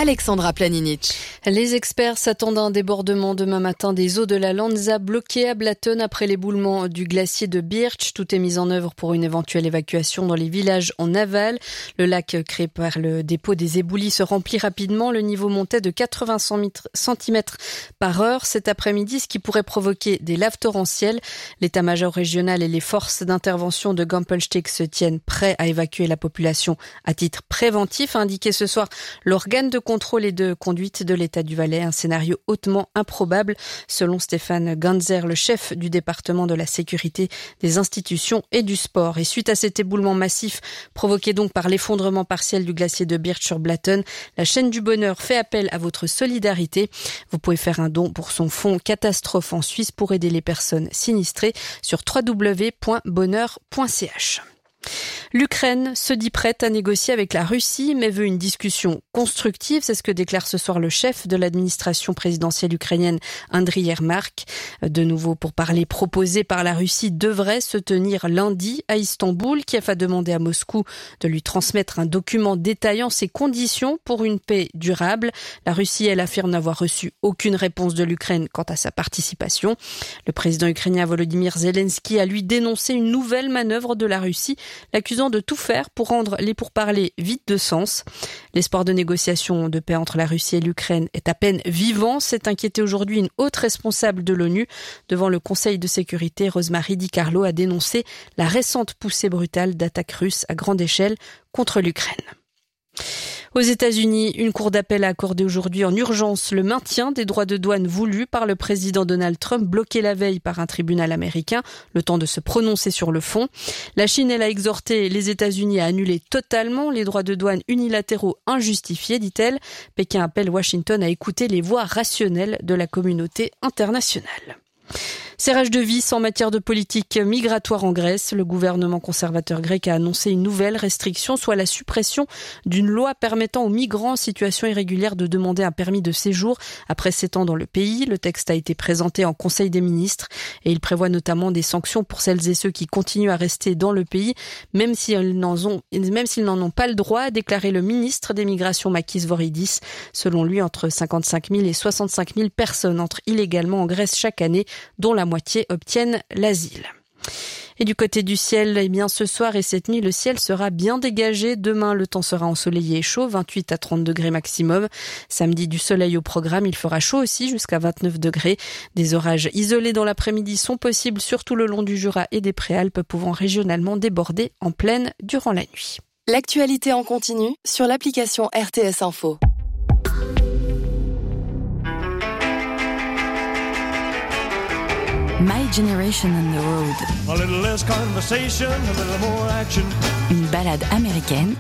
Alexandra Planinic. Les experts s'attendent à un débordement demain matin des eaux de la Lanza bloquées à Blatten après l'éboulement du glacier de Birch. Tout est mis en œuvre pour une éventuelle évacuation dans les villages en aval. Le lac créé par le dépôt des éboulis se remplit rapidement. Le niveau montait de 80 cm par heure cet après-midi, ce qui pourrait provoquer des laves torrentielles. L'état-major régional et les forces d'intervention de Gampelsteig se tiennent prêts à évacuer la population à titre préventif, a indiqué ce soir l'organe de contrôle et de conduite de l'État du Valais, un scénario hautement improbable selon Stéphane Ganzer, le chef du département de la sécurité des institutions et du sport. Et suite à cet éboulement massif provoqué donc par l'effondrement partiel du glacier de Birch sur Blatten, la chaîne du bonheur fait appel à votre solidarité. Vous pouvez faire un don pour son fonds catastrophe en Suisse pour aider les personnes sinistrées sur www.bonheur.ch. L'Ukraine se dit prête à négocier avec la Russie, mais veut une discussion constructive. C'est ce que déclare ce soir le chef de l'administration présidentielle ukrainienne, Andriy Yermak. De nouveau, pourparlers proposés par la Russie devraient se tenir lundi à Istanbul. Kiev a demandé à Moscou de lui transmettre un document détaillant ses conditions pour une paix durable. La Russie, elle, affirme n'avoir reçu aucune réponse de l'Ukraine quant à sa participation. Le président ukrainien Volodymyr Zelensky a lui dénoncé une nouvelle manœuvre de la Russie, l'accusant de tout faire pour rendre les pourparlers vides de sens. L'espoir de négociation de paix entre la Russie et l'Ukraine est à peine vivant. C'est inquiété aujourd'hui une haute responsable de l'ONU. Devant le Conseil de sécurité, Rosemary DiCarlo a dénoncé la récente poussée brutale d'attaques russes à grande échelle contre l'Ukraine. Aux États-Unis, une cour d'appel a accordé aujourd'hui en urgence le maintien des droits de douane voulus par le président Donald Trump, bloqués la veille par un tribunal américain, le temps de se prononcer sur le fond. La Chine, elle, a exhorté les États-Unis à annuler totalement les droits de douane unilatéraux injustifiés, dit-elle. Pékin appelle Washington à écouter les voix rationnelles de la communauté internationale. Serrage de vis en matière de politique migratoire en Grèce. Le gouvernement conservateur grec a annoncé une nouvelle restriction, soit la suppression d'une loi permettant aux migrants en situation irrégulière de demander un permis de séjour après 7 ans dans le pays. Le texte a été présenté en Conseil des ministres et il prévoit notamment des sanctions pour celles et ceux qui continuent à rester dans le pays, même s'ils n'en ont pas le droit, a déclaré le ministre des Migrations Makis Voridis. Selon lui, entre 55 000 et 65 000 personnes entrent illégalement en Grèce chaque année, dont la moitié obtiennent l'asile. Et du côté du ciel, ce soir et cette nuit, le ciel sera bien dégagé. Demain, le temps sera ensoleillé et chaud, 28 à 30 degrés maximum. Samedi, du soleil au programme, il fera chaud aussi, jusqu'à 29 degrés. Des orages isolés dans l'après-midi sont possibles, surtout le long du Jura et des Préalpes, pouvant régionalement déborder en plaine durant la nuit. L'actualité en continu sur l'application RTS Info. My Generation on the Road. A little less conversation, a little more action. Une balade américaine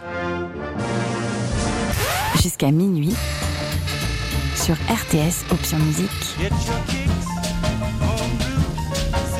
jusqu'à minuit sur RTS Option Musique. Get your kicks on Route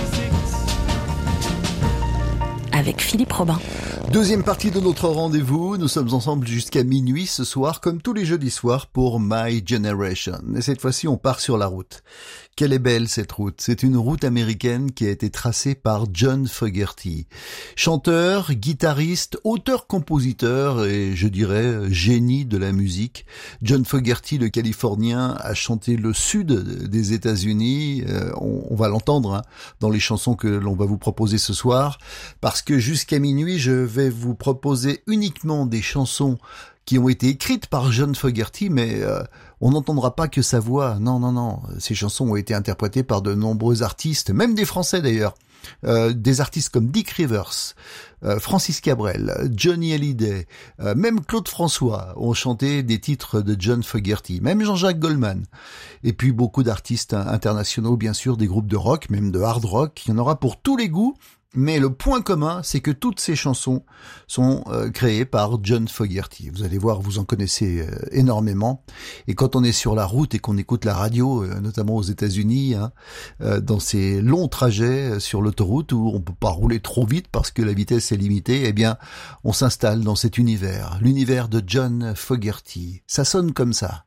66. Avec Philippe Robin. Deuxième partie de notre rendez-vous, nous sommes ensemble jusqu'à minuit ce soir, comme tous les jeudis soirs pour My Generation. Et cette fois-ci, on part sur la route. Quelle est belle cette route. C'est une route américaine qui a été tracée par John Fogerty. Chanteur, guitariste, auteur-compositeur et je dirais génie de la musique. John Fogerty, le Californien, a chanté le sud des États-Unis. On va l'entendre dans les chansons que l'on va vous proposer ce soir. Parce que jusqu'à minuit, je vais vous proposer uniquement des chansons qui ont été écrites par John Fogerty, mais on n'entendra pas que sa voix. Non. Ces chansons ont été interprétées par de nombreux artistes, même des Français d'ailleurs. Des artistes comme Dick Rivers, Francis Cabrel, Johnny Hallyday, même Claude François ont chanté des titres de John Fogerty, même Jean-Jacques Goldman. Et puis beaucoup d'artistes internationaux, bien sûr, des groupes de rock, même de hard rock. Il y en aura pour tous les goûts. Mais le point commun, c'est que toutes ces chansons sont créées par John Fogerty. Vous allez voir, vous en connaissez énormément. Et quand on est sur la route et qu'on écoute la radio, notamment aux États-Unis, dans ces longs trajets sur l'autoroute où on peut pas rouler trop vite parce que la vitesse est limitée, eh bien, on s'installe dans cet univers, l'univers de John Fogerty. Ça sonne comme ça.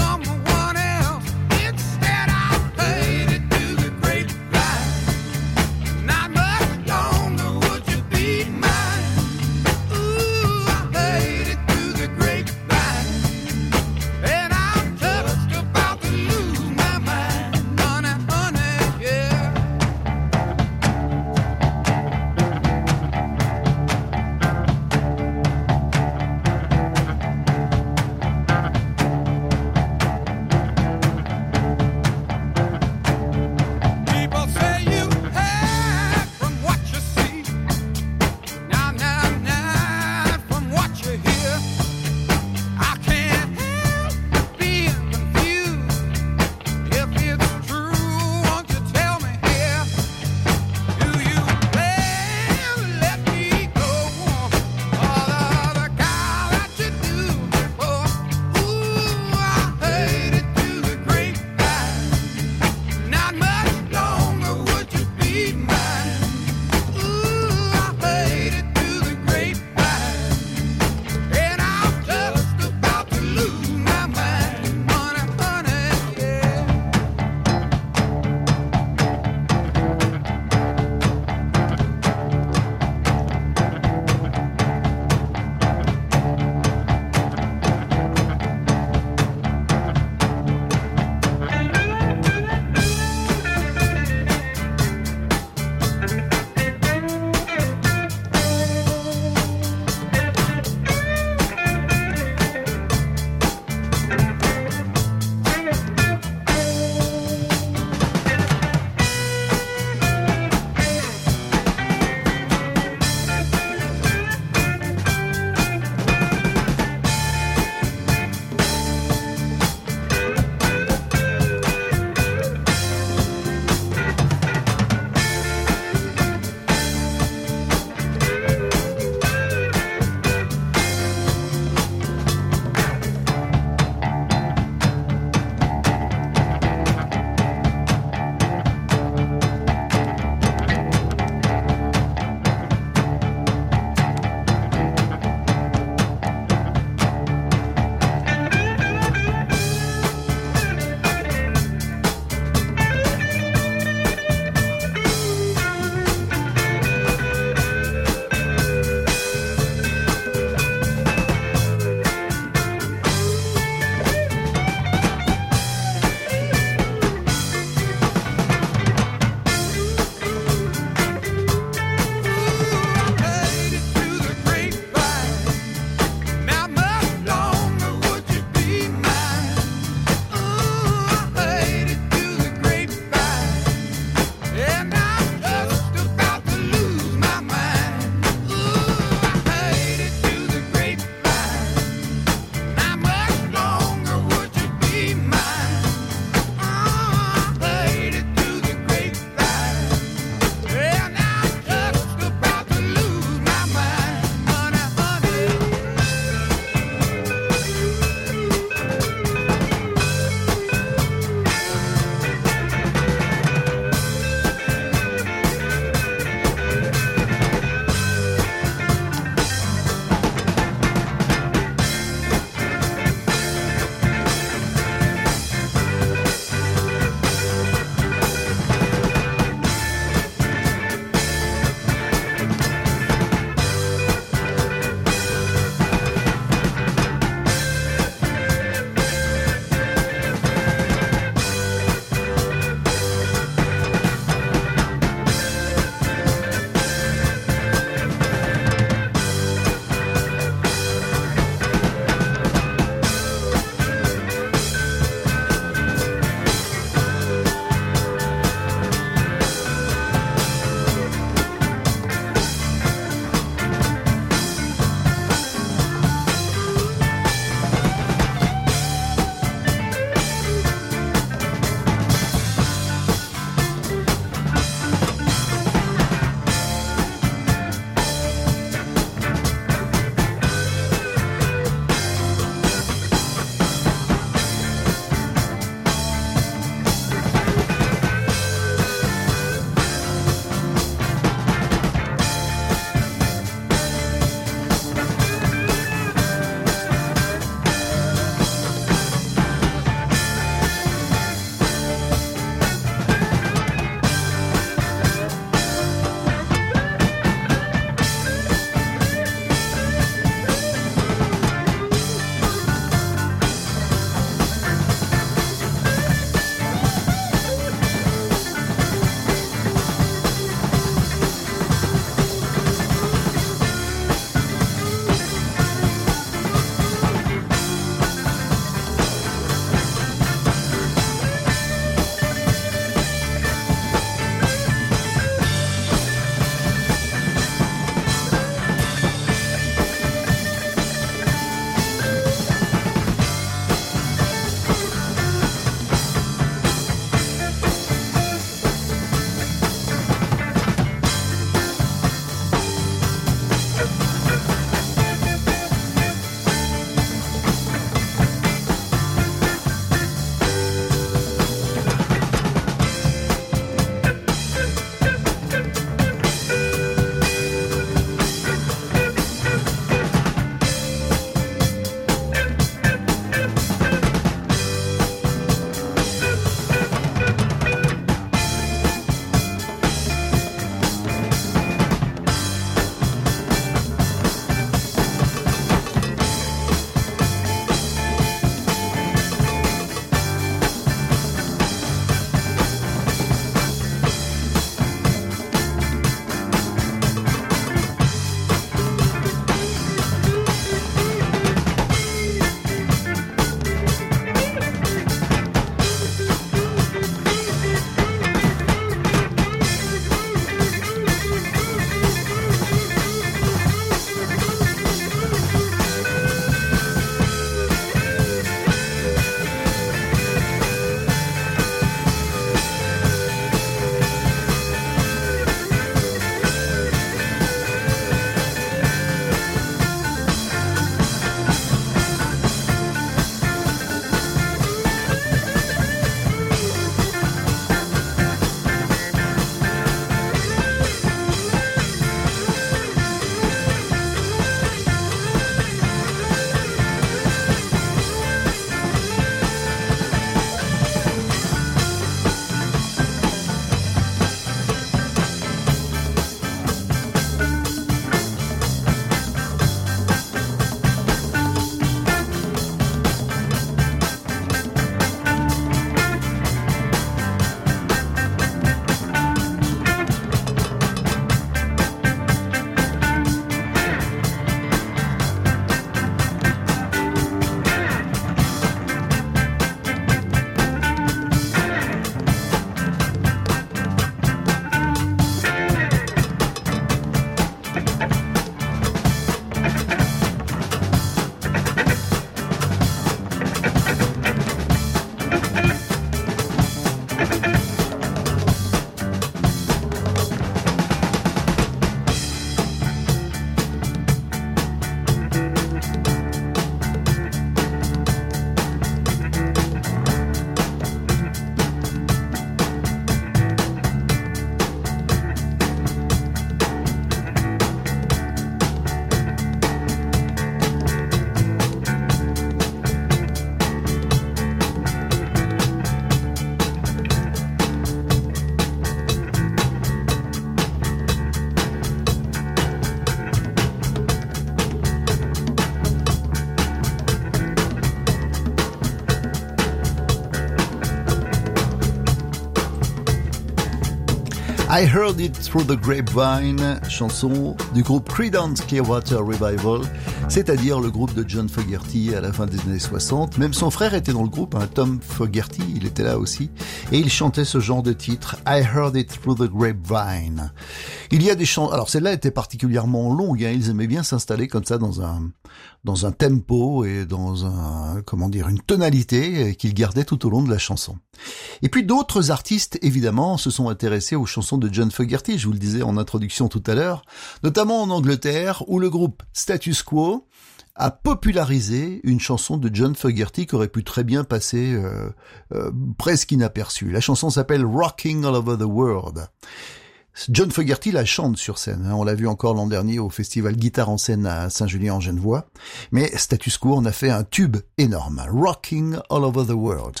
I Heard It Through the Grapevine, chanson du groupe Creedence Clearwater Revival, c'est-à-dire le groupe de John Fogerty à la fin des années 60. Même son frère était dans le groupe, Tom Fogerty, il était là aussi, et il chantait ce genre de titre, I Heard It Through the Grapevine. Il y a des chansons, alors celle-là était particulièrement longue, ils aimaient bien s'installer comme ça dans un tempo et dans une tonalité qu'ils gardaient tout au long de la chanson. Et puis d'autres artistes, évidemment, se sont intéressés aux chansons de John Fogerty, je vous le disais en introduction tout à l'heure, notamment en Angleterre, où le groupe Status Quo a popularisé une chanson de John Fogerty qui aurait pu très bien passer presque inaperçue. La chanson s'appelle Rocking All Over the World. John Fogerty la chante sur scène, on l'a vu encore l'an dernier au festival Guitare en scène à Saint-Julien-en-Genevois, mais Status Quo en a fait un tube énorme, Rocking All Over the World.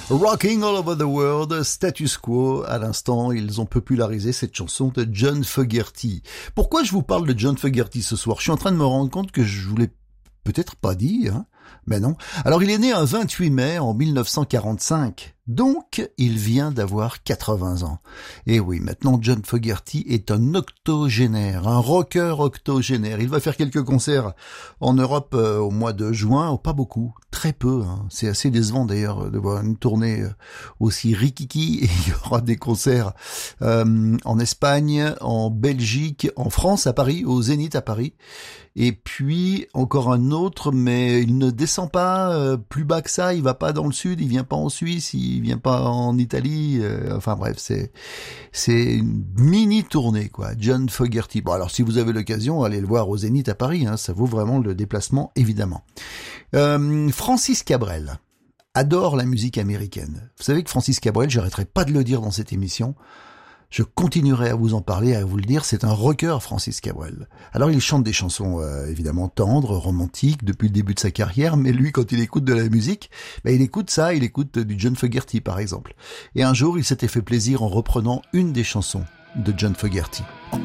Rocking All Over the World, Status Quo. À l'instant, ils ont popularisé cette chanson de John Fogerty. Pourquoi je vous parle de John Fogerty ce soir? Je suis en train de me rendre compte que je vous l'ai peut-être pas dit, hein? Mais non. Alors, il est né un 28 mai en 1945. Donc, il vient d'avoir 80 ans. Et oui, maintenant, John Fogerty est un octogénaire, un rocker octogénaire. Il va faire quelques concerts en Europe au mois de juin. Oh, pas beaucoup, très peu. Hein. C'est assez décevant d'ailleurs de voir une tournée aussi rikiki. Et il y aura des concerts en Espagne, en Belgique, en France, à Paris, au Zénith à Paris. Et puis, encore un autre, mais il ne descend pas plus bas que ça. Il va pas dans le sud, il vient pas en Suisse, il vient pas en Italie, enfin bref, c'est une mini tournée quoi. John Fogerty. Bon alors si vous avez l'occasion, allez le voir au Zénith à Paris, hein, ça vaut vraiment le déplacement évidemment. Francis Cabrel adore la musique américaine. Vous savez que Francis Cabrel, j'arrêterai pas de le dire dans cette émission. Je continuerai à vous en parler, à vous le dire, c'est un rocker, Francis Cabrel. Alors il chante des chansons évidemment tendres, romantiques, depuis le début de sa carrière, mais lui quand il écoute de la musique, il écoute ça, il écoute du John Fogerty par exemple. Et un jour il s'était fait plaisir en reprenant une des chansons de John Fogerty.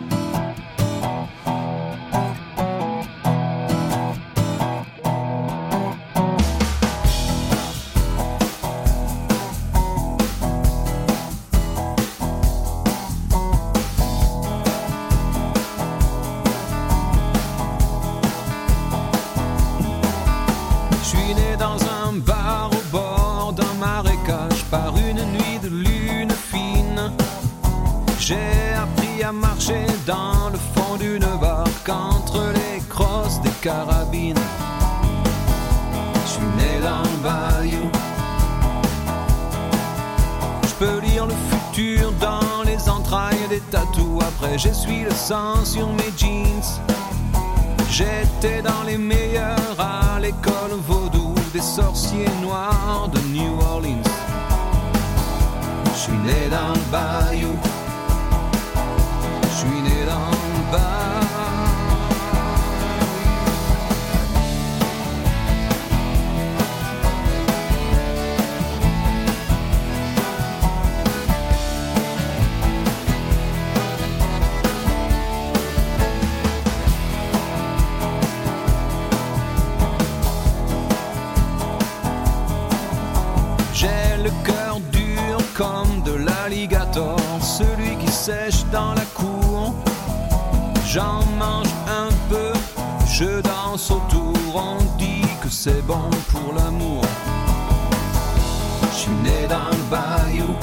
Dans le fond d'une barque entre les crosses des carabines. Je suis né dans le bayou. Je peux lire le futur dans les entrailles des tatous. Après j'essuie le sang sur mes jeans. J'étais dans les meilleurs à l'école vaudou des sorciers noirs de New Orleans. Je suis né dans le bayou. Je suis né dans le bayou. J'ai le cœur dur comme de l'alligator, celui qui sèche dans la cour. J'en mange un peu, je danse autour, on dit que c'est bon pour l'amour. Je suis né dans le bayou.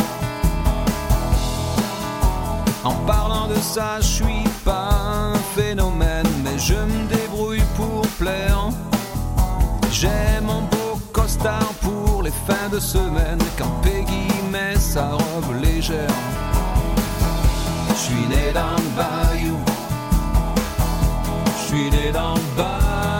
En parlant de ça, je suis pas un phénomène, mais je me débrouille pour plaire. J'ai mon beau costard pour les fins de semaine, quand Peggy met sa robe légère. Je suis né dans le bayou. Je suis né dans le bayou.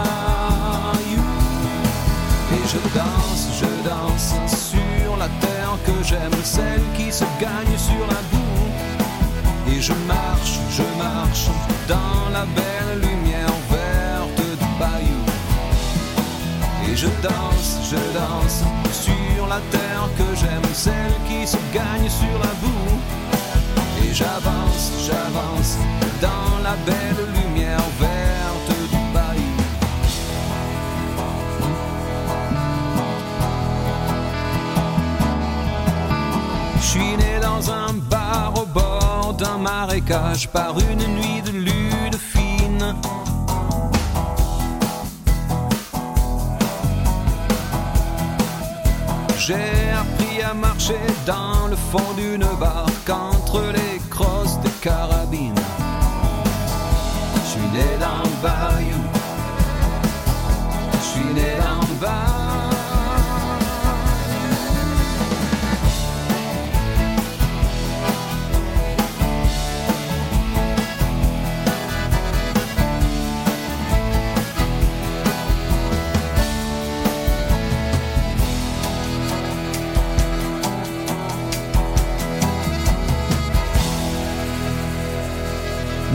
Et je danse sur la terre que j'aime, celle qui se gagne sur la boue. Et je marche dans la belle lumière verte du bayou. Et je danse sur la terre que j'aime, celle qui se gagne sur la boue. Et j'avance dans la belle lumière verte du bayou. Je suis né dans un bar au bord d'un marécage par une nuit de lune fine. J'ai appris à marcher dans le fond d'une barque entre les crosses des carabines. Je suis né dans le bayou. Je suis né dans le bayou.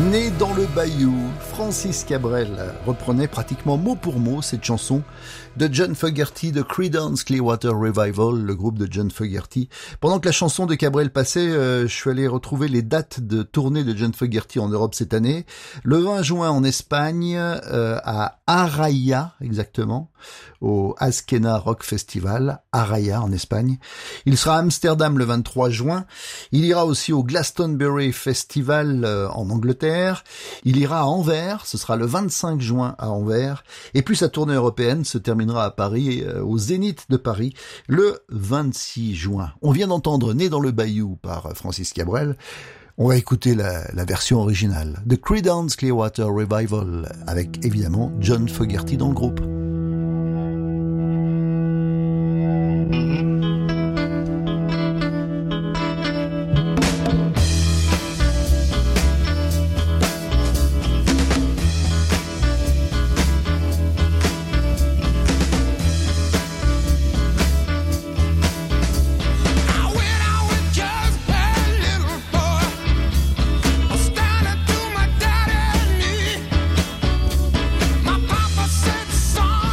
Né dans le Bayou, Francis Cabrel reprenait pratiquement mot pour mot cette chanson de John Fogerty de Creedence Clearwater Revival, le groupe de John Fogerty. Pendant que la chanson de Cabrel passait, je suis allé retrouver les dates de tournée de John Fogerty en Europe cette année. Le 20 juin en Espagne, à Arraya exactement, au Askena Rock Festival, Arraya en Espagne. Il sera à Amsterdam le 23 juin. Il ira aussi au Glastonbury Festival en Angleterre. Il ira à Anvers, ce sera le 25 juin à Anvers. Et puis sa tournée européenne se terminera à Paris, au Zénith de Paris, le 26 juin. On vient d'entendre Né dans le Bayou par Francis Cabrel. On va écouter la version originale de Creedence Clearwater Revival avec évidemment John Fogerty dans le groupe. Son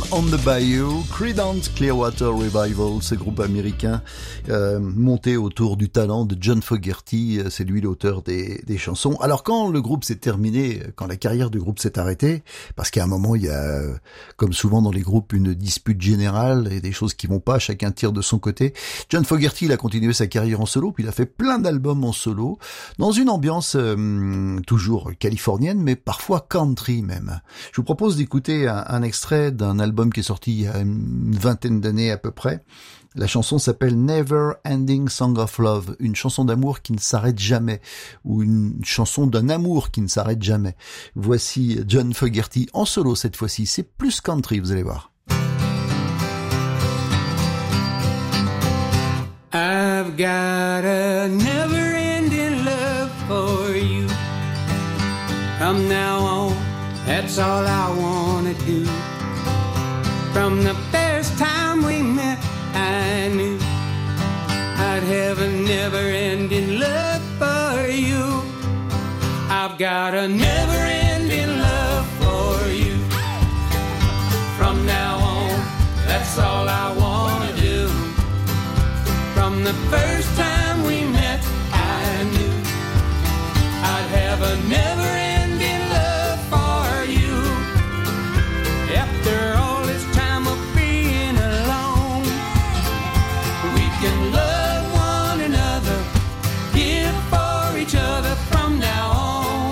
on the Bayou, Creedence Clearwater Revival, ce groupe américain monté autour du talent de John Fogerty, c'est lui l'auteur des chansons. Alors quand le groupe s'est terminé, quand la carrière du groupe s'est arrêtée, parce qu'à un moment il y a, comme souvent dans les groupes, une dispute générale et des choses qui vont pas, chacun tire de son côté, John Fogerty il a continué sa carrière en solo, puis il a fait plein d'albums en solo, dans une ambiance toujours californienne, mais parfois country même. Je vous propose d'écouter un extrait d'un album qui est sorti il y a une vingtaine d'années à peu près. La chanson s'appelle Never Ending Song of Love, une chanson d'amour qui ne s'arrête jamais, ou une chanson d'un amour qui ne s'arrête jamais. Voici John Fogerty en solo cette fois-ci, c'est plus country, vous allez voir. I've got a never-ending love for you. From now on, that's all I wanna do. From the first time we met, I knew I'd have a never-ending love for you. I've got a never-ending love for you. From now on, that's all I wanna do. From the first time we met, I knew I'd have a never-ending love for you. After all this time of being alone, we can love one another, give for each other from now on.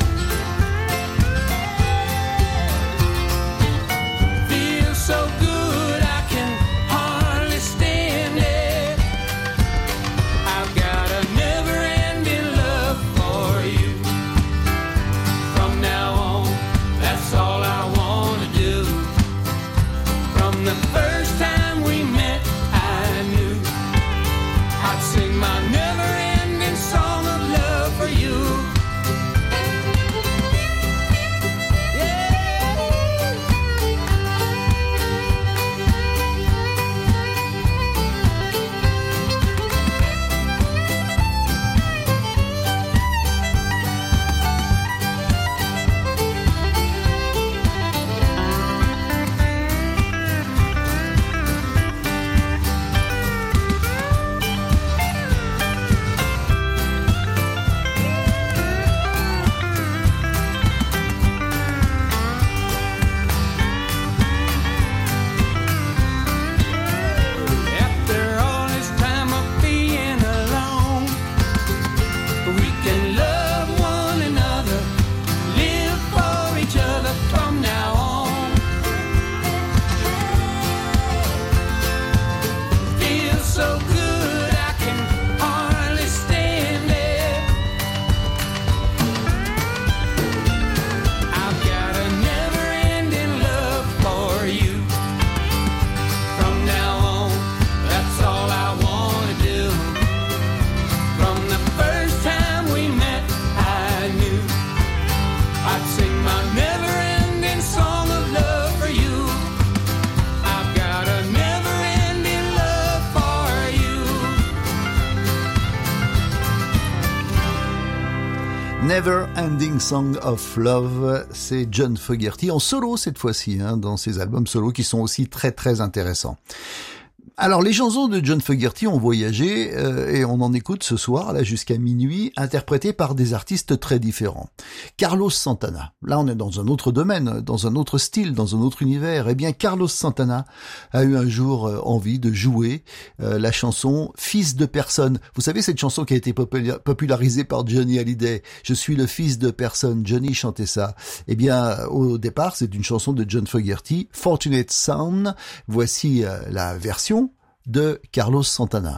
Feels so good I can hardly stand it. I've got a never-ending love for you. From now on, that's all I wanna do. From the first time we met, I knew I'd sing my never-ending song of love for you. After all this time of being alone, we can love one another, live for each other from now on. Feels so good I can hardly stand it. I've got a never-ending love for you. From now on, that's all I wanna do. From the first time we met, I knew I'd sing my never-ending song of love for you. I've got a never-ending love for you. Never Ending Song of Love, c'est John Fogerty en solo cette fois-ci, dans ses albums solo qui sont aussi très très intéressants. Alors les chansons de John Fogerty ont voyagé et on en écoute ce soir là jusqu'à minuit, interprétées par des artistes très différents. Carlos Santana, là on est dans un autre domaine, dans un autre style, dans un autre univers. Eh bien Carlos Santana a eu un jour envie de jouer la chanson Fils de personne. Vous savez cette chanson qui a été popularisée par Johnny Hallyday. Je suis le fils de personne. Johnny chantait ça. Eh bien au départ c'est une chanson de John Fogerty, Fortunate Son. Voici la version de Carlos Santana.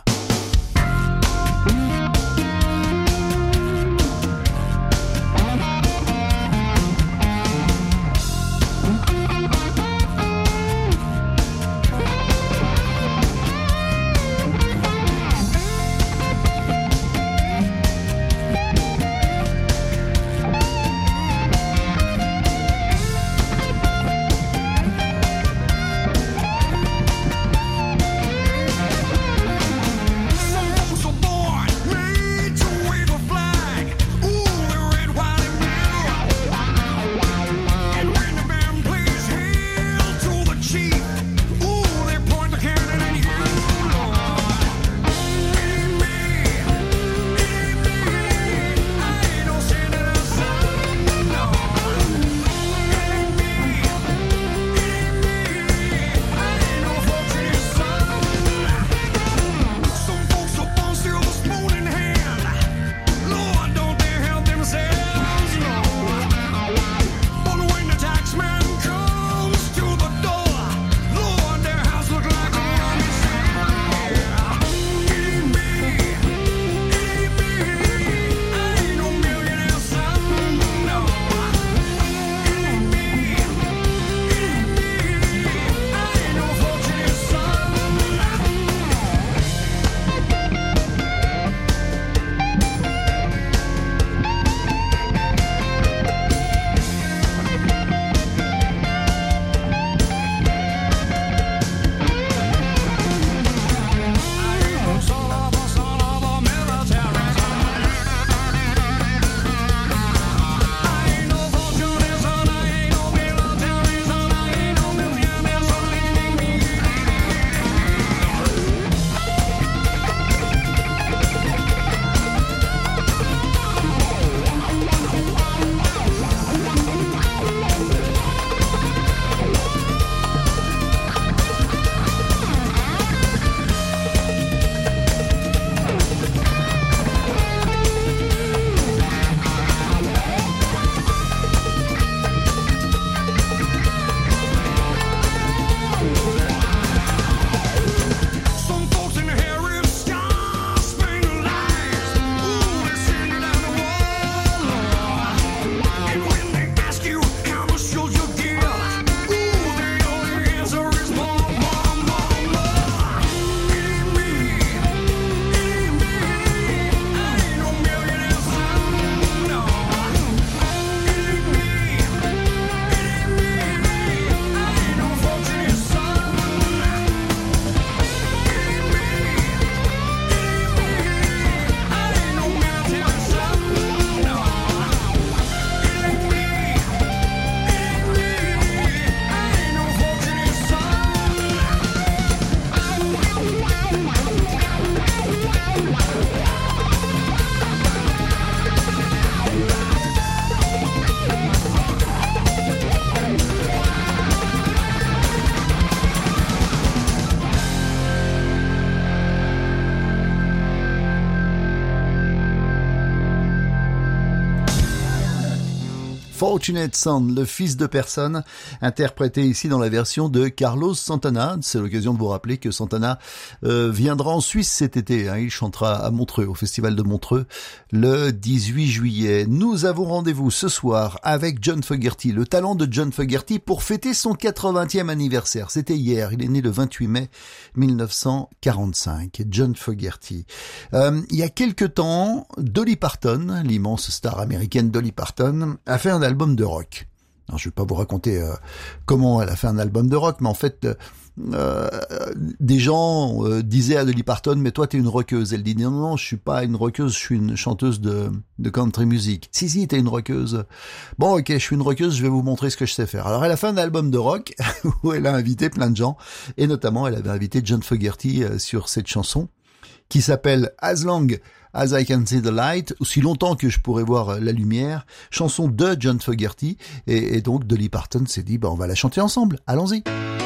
Fortunate Son, le fils de personne, interprété ici dans la version de Carlos Santana. C'est l'occasion de vous rappeler que Santana viendra en Suisse cet été. Il chantera à Montreux, au Festival de Montreux, le 18 juillet. Nous avons rendez-vous ce soir avec John Fogerty, le talent de John Fogerty pour fêter son 80e anniversaire. C'était hier, il est né le 28 mai 1945. John Fogerty. Il y a quelque temps, Dolly Parton, l'immense star américaine Dolly Parton, a fait un album de rock. Alors, je vais pas vous raconter comment elle a fait un album de rock, mais en fait, des gens disaient à Dolly Parton, mais toi t'es une rockeuse. Elle dit non, je suis pas une rockeuse, je suis une chanteuse de country music. Si, t'es une rockeuse. Bon, ok, je suis une rockeuse, je vais vous montrer ce que je sais faire. Alors elle a fait un album de rock où elle a invité plein de gens, et notamment elle avait invité John Fogerty sur cette chanson qui s'appelle As Long As I Can See the Light, aussi longtemps que je pourrais voir la lumière, chanson de John Fogerty, et donc Dolly Parton s'est dit, on va la chanter ensemble, allons-y.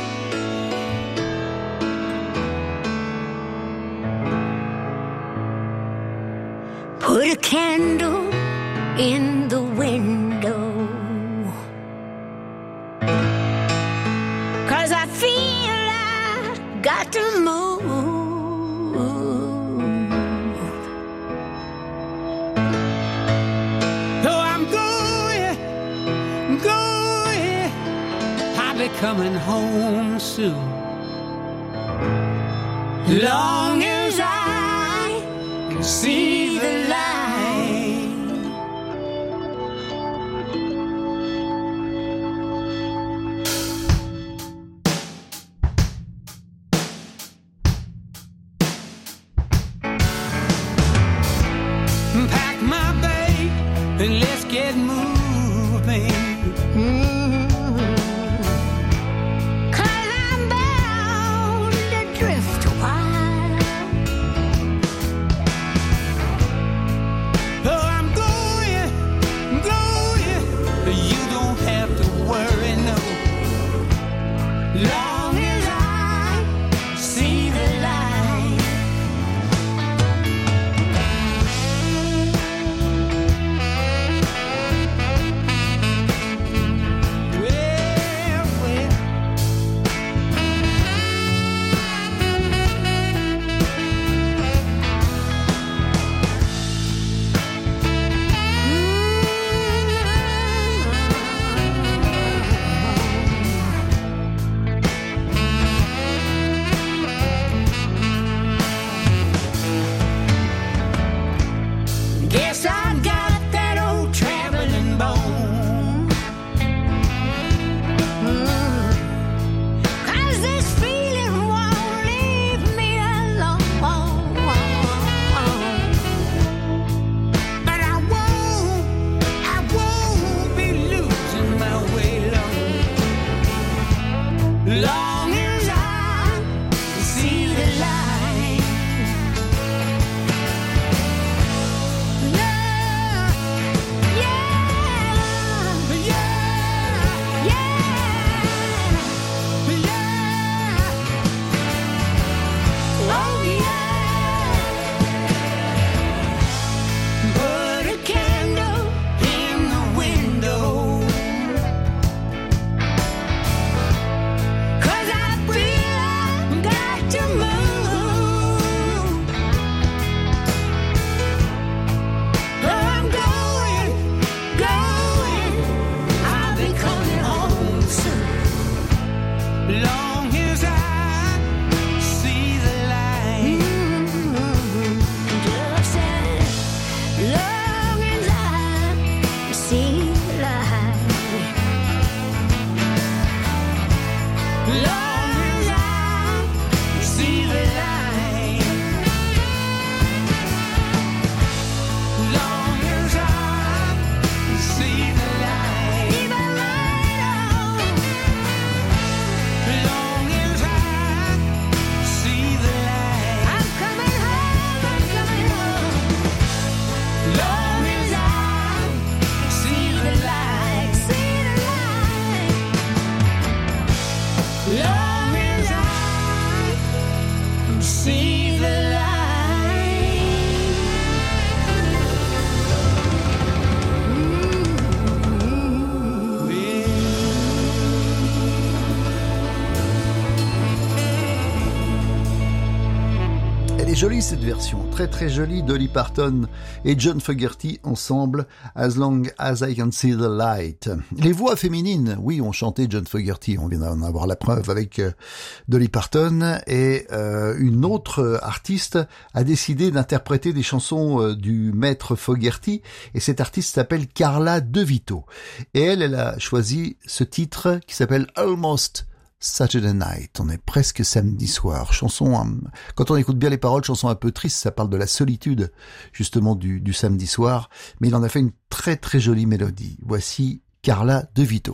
Put a candle in the window, 'cause I feel I got to move. Coming home soon. Long as I can see the light, pack my bag and let's get moving. Elle est jolie cette version, très très jolie, Dolly Parton et John Fogerty ensemble, As Long As I Can See the Light. Les voix féminines, oui, ont chanté John Fogerty, on vient d'en avoir la preuve avec Dolly Parton, et une autre artiste a décidé d'interpréter des chansons du maître Fogerty, et cette artiste s'appelle Carla De Vito. Et elle a choisi ce titre qui s'appelle Almost Saturday Night, on est presque samedi soir. Chanson, quand on écoute bien les paroles, chanson un peu triste, ça parle de la solitude, justement, du samedi soir. Mais il en a fait une très très jolie mélodie. Voici Carla De Vito.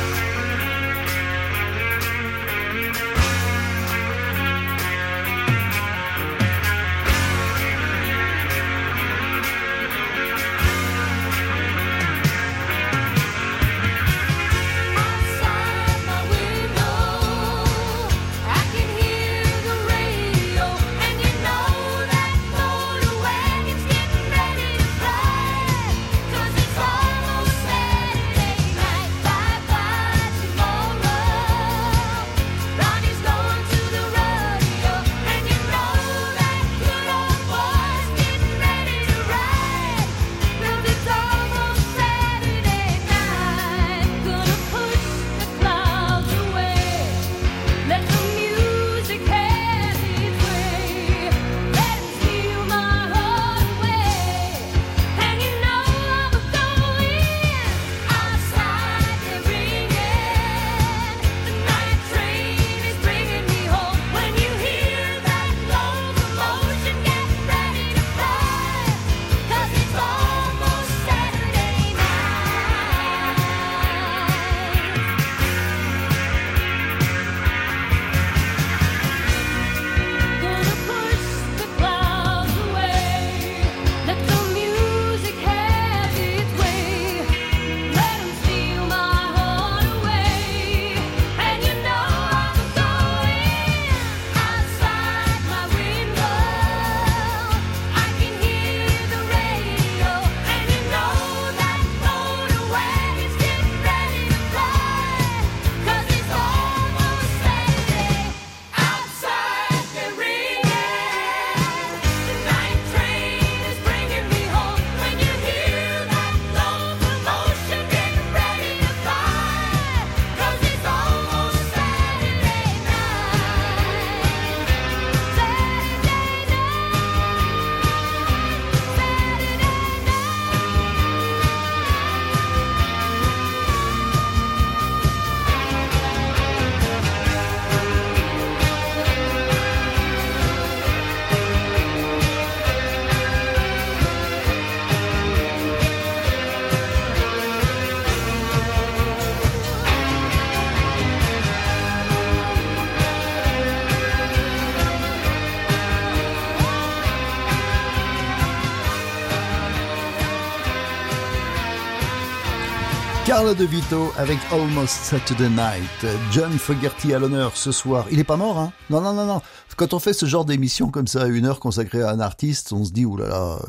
Carla De Vito avec Almost Saturday Night. John Fogerty à l'honneur ce soir. Il est pas mort, hein? Non. Quand on fait ce genre d'émission comme ça, 1 heure consacrée à un artiste, on se dit, oulala,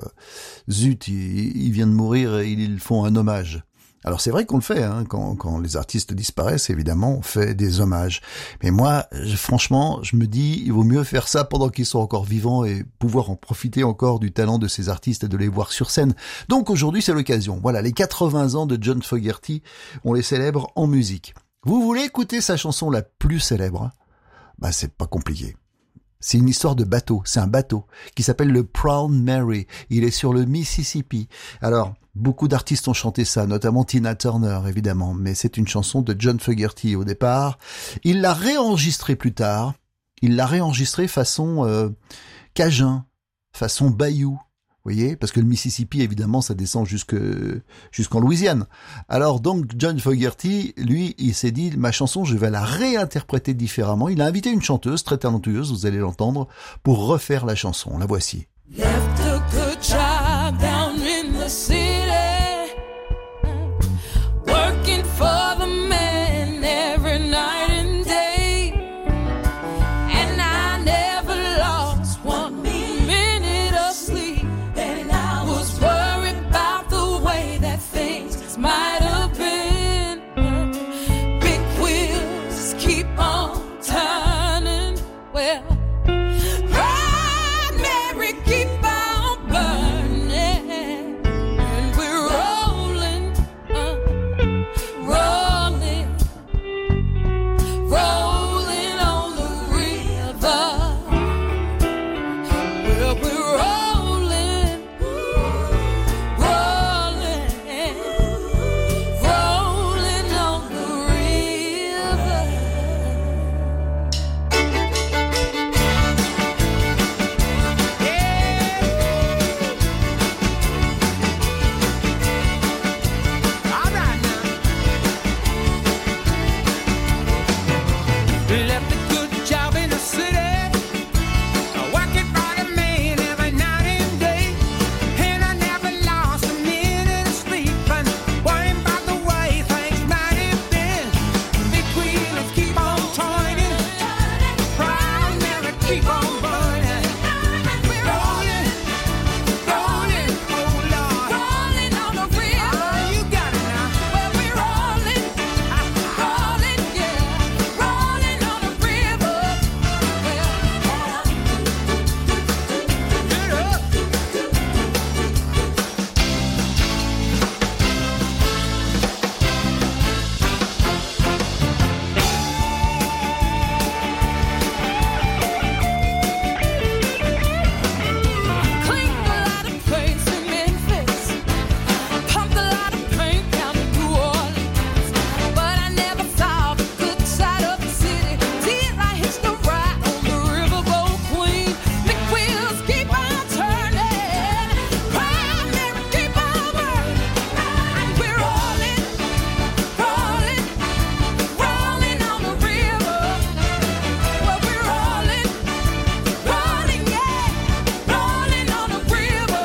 zut, il vient de mourir et ils font un hommage. Alors c'est vrai qu'on le fait, hein, quand les artistes disparaissent, évidemment, on fait des hommages. Mais moi, franchement, je me dis, il vaut mieux faire ça pendant qu'ils sont encore vivants et pouvoir en profiter encore du talent de ces artistes et de les voir sur scène. Donc aujourd'hui, c'est l'occasion. Voilà, les 80 ans de John Fogerty, on les célèbre en musique. Vous voulez écouter sa chanson la plus célèbre? Bah, c'est pas compliqué. C'est une histoire de bateau, c'est un bateau qui s'appelle le Proud Mary. Il est sur le Mississippi. Alors, beaucoup d'artistes ont chanté ça, notamment Tina Turner, évidemment, mais c'est une chanson de John Fogerty au départ. Il l'a réenregistrée plus tard. Il l'a réenregistrée façon Cajun, façon Bayou. Vous voyez, parce que le Mississippi, évidemment, ça descend jusqu'en Louisiane. Alors donc, John Fogerty, lui, il s'est dit, ma chanson, je vais la réinterpréter différemment. Il a invité une chanteuse très talentueuse, vous allez l'entendre, pour refaire la chanson. La voici. Left a good job down in the city, working for the man every night and day, and I never lost 1 minute of sleep, and I was worried about the way that things might have been. Big wheels keep on turning, well, Proud Mary keep on burning. We're rolling, rolling, oh Lord. Rolling on the river. You got it now. Well, we're rolling, rolling, yeah. Rolling on the river. Get up. Cleaned a lot of planes in Memphis. Pumped a lot of paint down in New Orleans. But I never saw the good side of the city till I hitched a ride on the riverboat Queen. Big wheels keep on turning. Primary keep on burning. And we're rolling, rolling, rolling on the river. Well, we're rolling, rolling, yeah. Rolling on the river.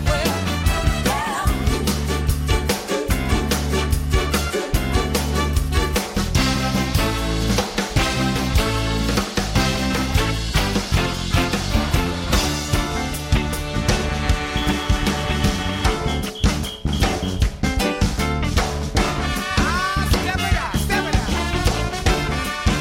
Step it up, step it up.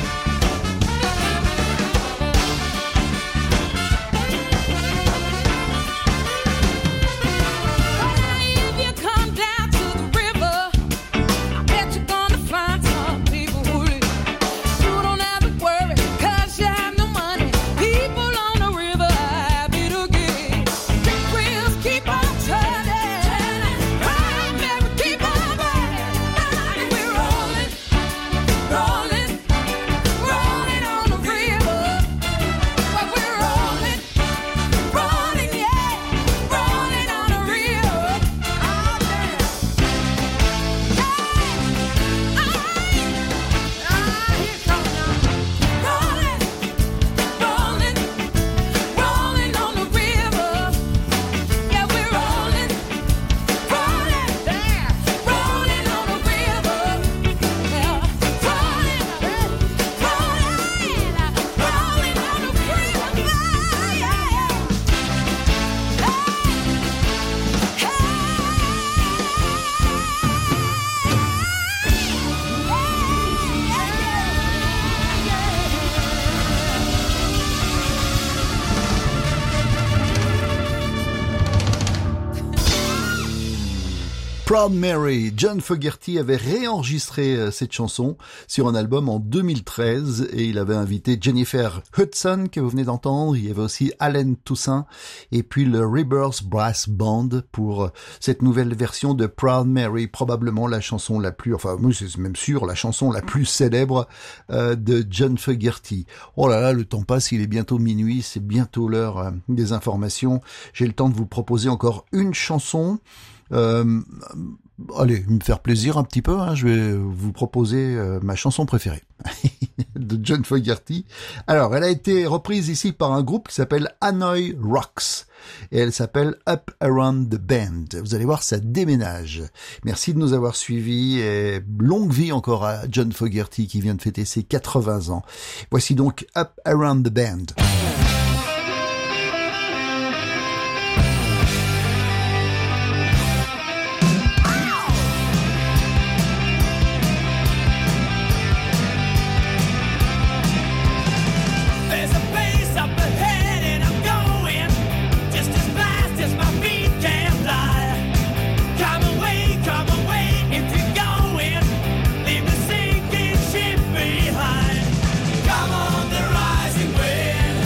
If you come down to the river, I bet you're gonna find some people who you don't have to worry, 'cause you have no money. People on the river are happy to give. Big wheels keep on turning. Primary keep on burning. And we're rolling, rolling, rolling on the river. Well, we're rolling, rolling, yeah. Rolling on the river. Rolling, rolling on the river. Yeah, we're rolling, rolling, rolling on the river. Yeah, rolling, rolling, rolling on the river. Yeah, Proud Mary, John Fogerty avait réenregistré cette chanson sur un album en 2013 et il avait invité Jennifer Hudson que vous venez d'entendre, il y avait aussi Allen Toussaint et puis le Rebirth Brass Band pour cette nouvelle version de Proud Mary, probablement la chanson la plus, enfin moi c'est même sûr, la chanson la plus célèbre de John Fogerty. Oh là là, le temps passe, il est bientôt minuit, c'est bientôt l'heure des informations. J'ai le temps de vous proposer encore une chanson. Allez, me faire plaisir un petit peu, hein, je vais vous proposer ma chanson préférée de John Fogerty. Alors, elle a été reprise ici par un groupe qui s'appelle Hanoi Rocks et elle s'appelle Up Around the Bend. Vous allez voir, ça déménage. Merci de nous avoir suivis et longue vie encore à John Fogerty qui vient de fêter ses 80 ans. Voici donc Up Around the Bend. There's a place up ahead and I'm going just as fast as my feet can fly. Come away if you're going. Leave the sinking ship behind. Come on the rising wind.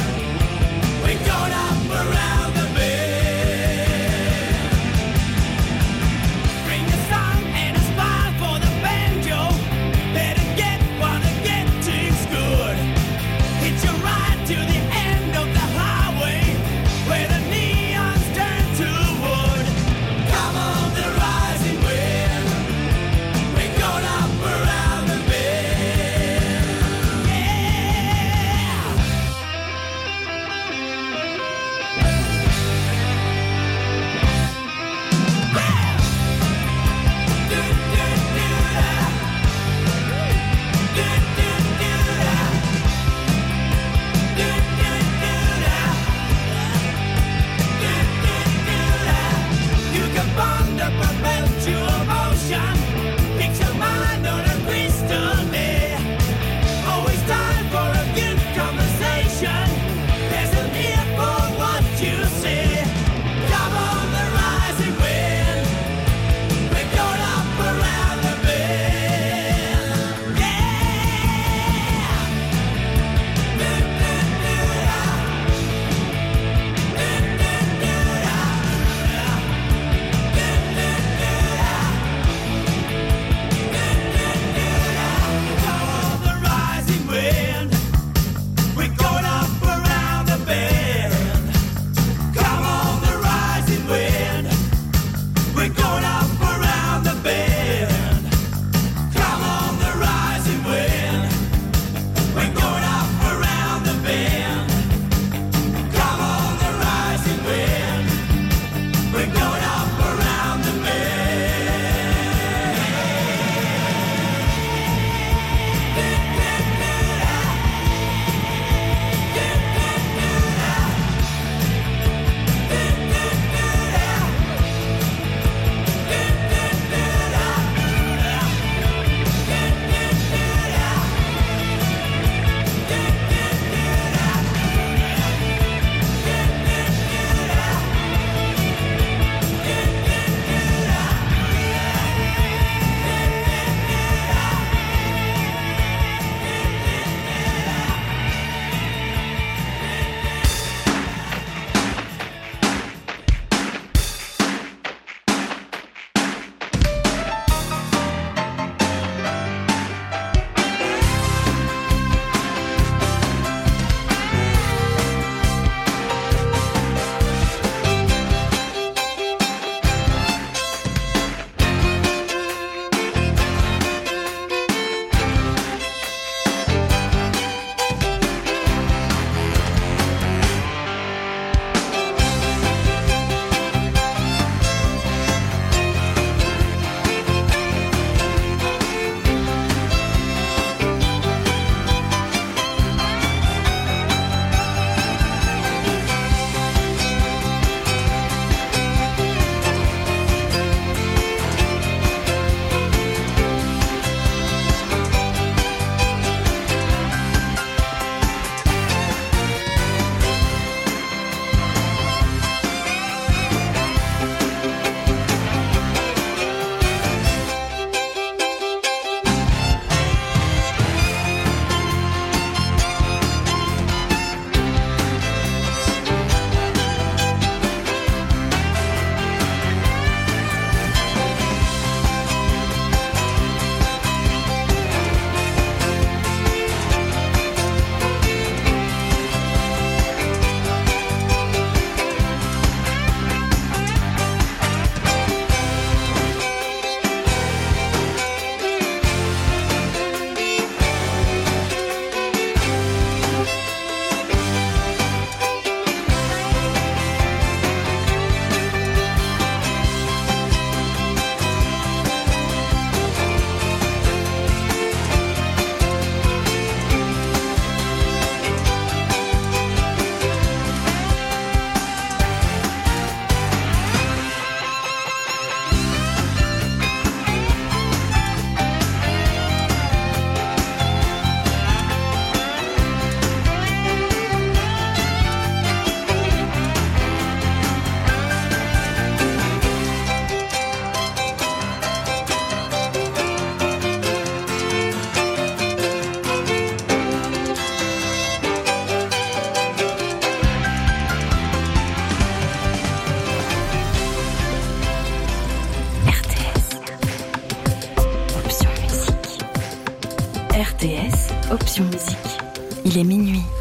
Option Musique. Il est minuit.